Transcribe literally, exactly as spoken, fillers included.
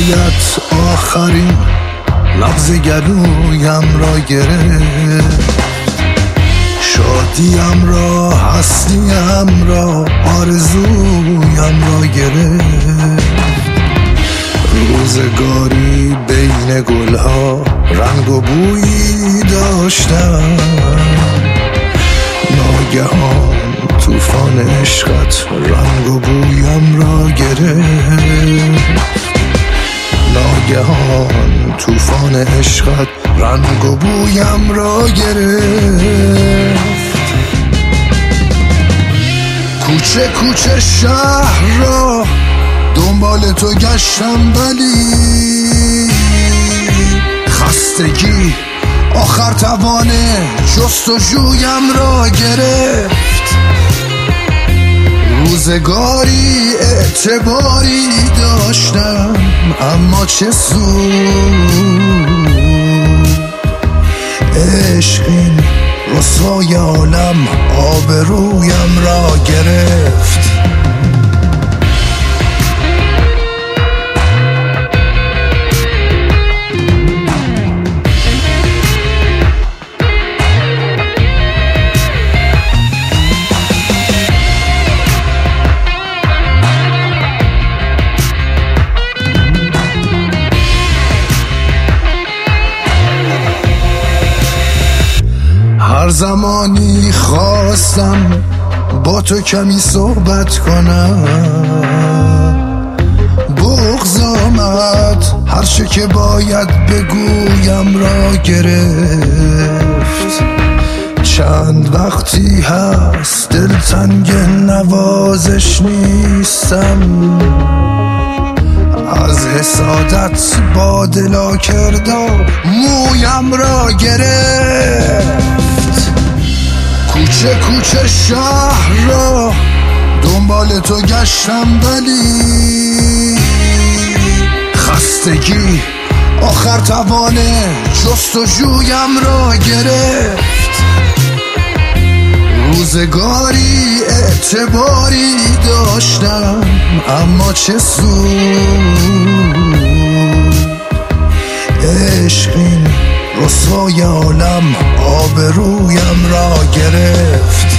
وصیت آخرین لفظ گلویم را گرفت، شادیم را هستیم را آرزویم را گرفت. روزگاری بین گلها رنگ و بویی داشتم، ناگهان طوفان عشقت رنگ و بویم را گرفت. ناگهان طوفان عشقت رنگ و بویم را گرفت. کوچه کوچه شهر را دنبال تو گشتم ولی خستگی آخر توان جستجویم را گرفت. روزگاری اعتباری داشتم اما چه سود، عشق این رسوای عالم آبرویم را گرفت. هر زمانی خواستم با تو کمی صحبت کنم، بغض آمد هر چه که باید بگویم را گرفت. چند وقتی هست دلتنگ نوازش نیستم، از حسادت با دلا کردم مویم را گرفت. کوچه کوچه شهر را دنبال تو گشتم ولی خستگی آخر توان جستجویم را گرفت. روزگاری اعتباری داشتم اما چه سود، عشق این رسوای عالم آبرویم را گرفت.